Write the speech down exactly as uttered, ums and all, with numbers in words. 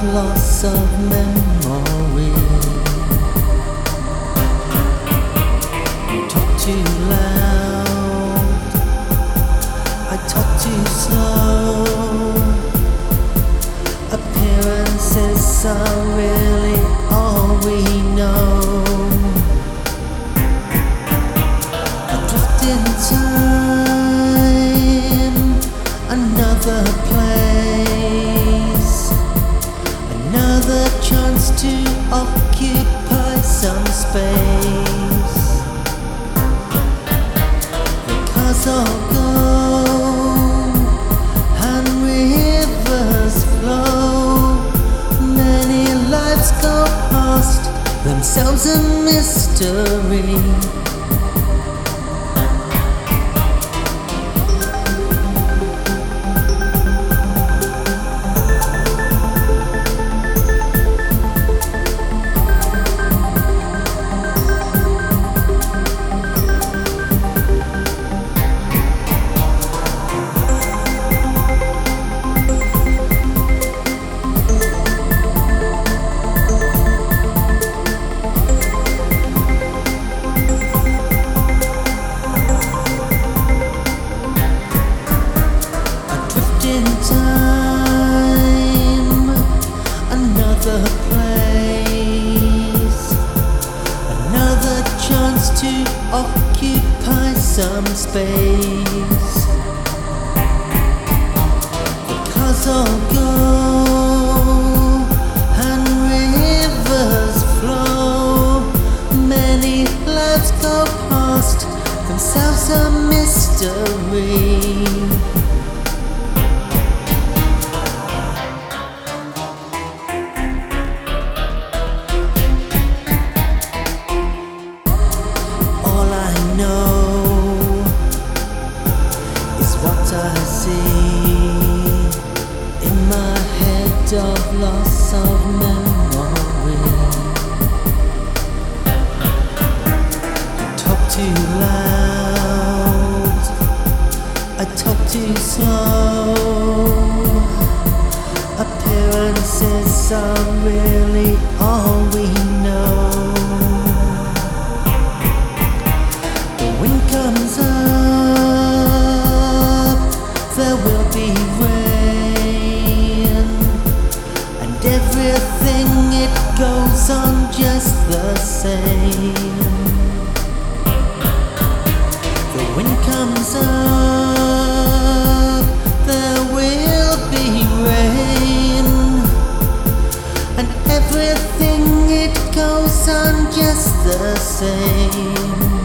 loss of memory. You talk too loud, I talk too slow. Appearances are really all we know. Adrift in time, another place, another chance to occupy some space. The cars all go and rivers flow. Many lives go past, themselves a mystery. In time, another place, another chance to occupy some space. The cars all go and rivers flow. Many lives go past, themselves a mystery. What I see in my head of loss of memory. Talk too loud, I talk too slow. Appearances are really all we know. The wind comes up, there will be rain, and everything it goes on just the same. The wind comes up, there will be rain, and everything it goes on just the same.